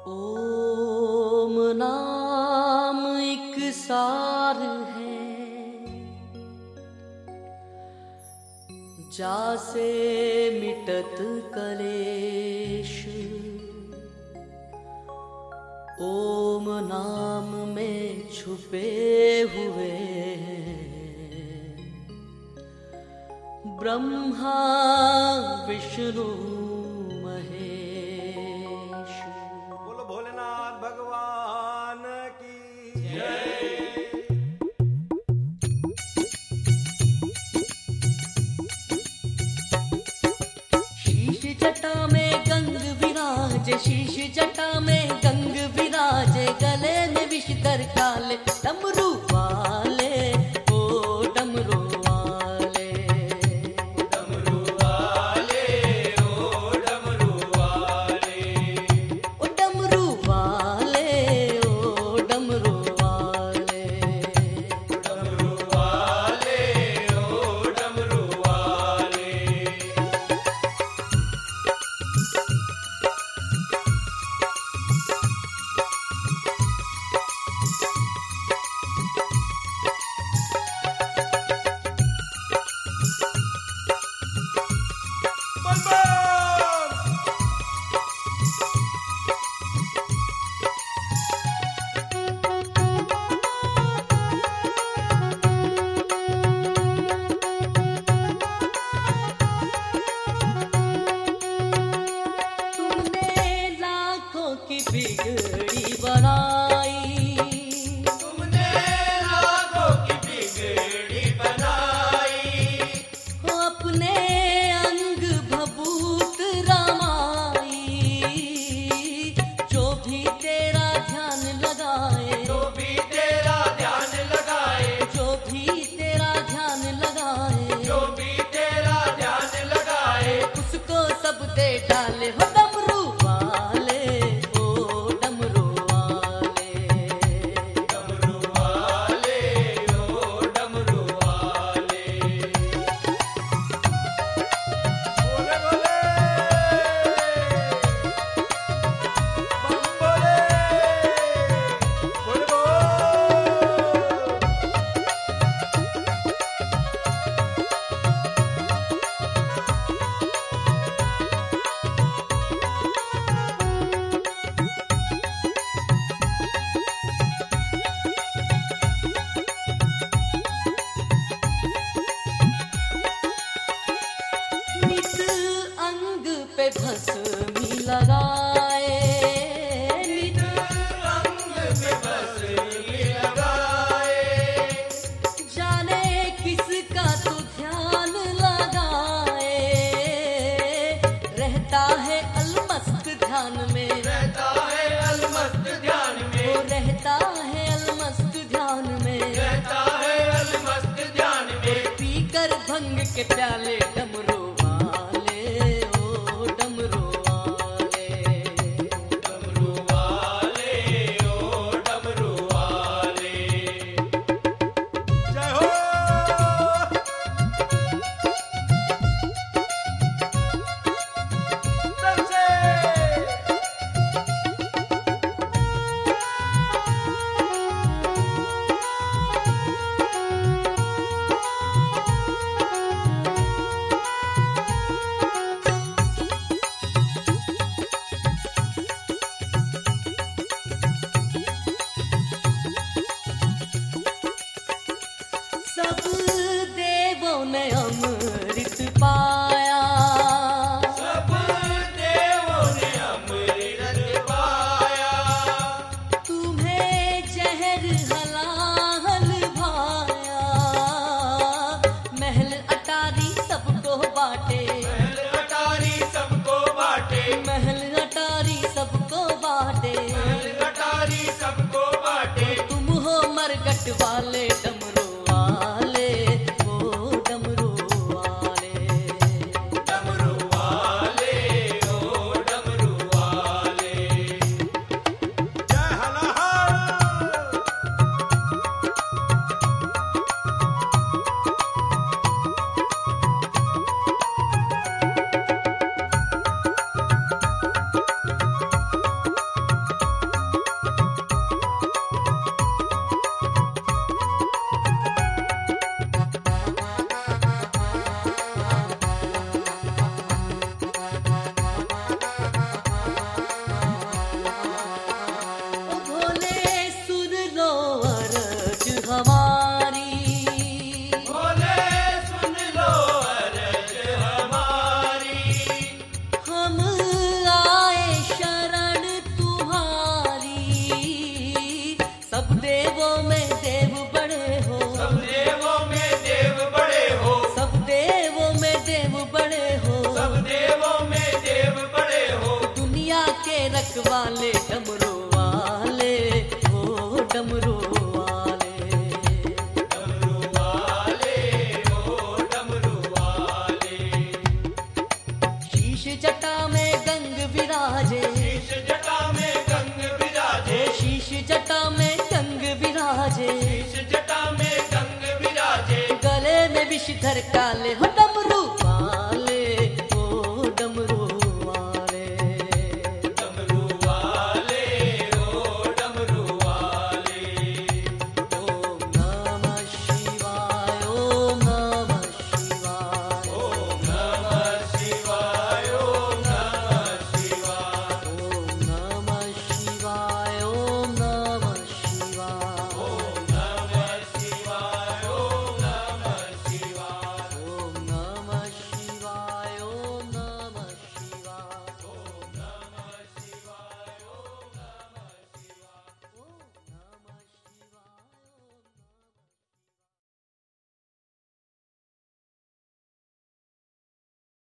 ओम नाम एक सार है, जासे मिटत कलेश। ओम नाम में छुपे हुए ब्रह्मा विष्णु महेश। बोलो भोलेनाथ भगवान की जय। शीश जटा में गंग विराजे, शीश जटा में गंग विराजे, गले में विषधर काले डमरू वाले, ओ डमरू वाले, डमरू वाले, ओ डमरू वाले, ओ डमरू वाले, ओ डमरू वाले। डमरू वाले, ओ डमरू वाले। बम बम। तुमने लाखों की बिगड़ी बनाई, तुमने लाखों की बिगड़ी बनाई, हो अपने अंग भभूत रमाई। जो भी तेरा ध्यान लगाए, जो भी तेरा ध्यान लगाए, जो भी तेरा ध्यान लगाए, जो भी तेरा ध्यान लगाए, उसको सब दे डाले। हो डमरू वाले, ओ डमरू वाले, डमरू वाले, ओ डमरू वाले। बोले बोले, बम बोले, बोले बोल। नित अंग पे भस्मी लगाए, नित रंग पे बस लगाए, जाने किसका तू ध्यान लगाए। रहता है अलमस्त ध्यान में, रहता है अलमस्त ध्यान में, वो रहता है अलमस्त ध्यान में। रहता है अलमस्त ध्यान में। पीकर भंग के प्याले डमरू वाले, ओ डमरू वाले, डमरू वाले, ओ डमरू वाले। जय हो। तब से सब देवों ने अमृत पाया, सब देवों ने अमृत पाया, तुम्हें जहर हलाहल भाया। महल अटारी सबको बांटे, महल अटारी सबको बांटे, महल अटारी सबको बांटे। महल अटारी सबको बांटे। तुम हो मरगट वाले डमरू वाले, ओ डमरू वाले, डमरू वाले, ओ डमरू वाले। जय हलाहल। वाले डमरू वाले हो डमरू वाले। डमरू वाले ओ डमरू वाले। शीश जटा में गंग विराजे, शीश जटा में गंग विराजे। शीश जटा में गंग विराजे, शीश जटा में गंग विराजे। गले में विषधर काले हो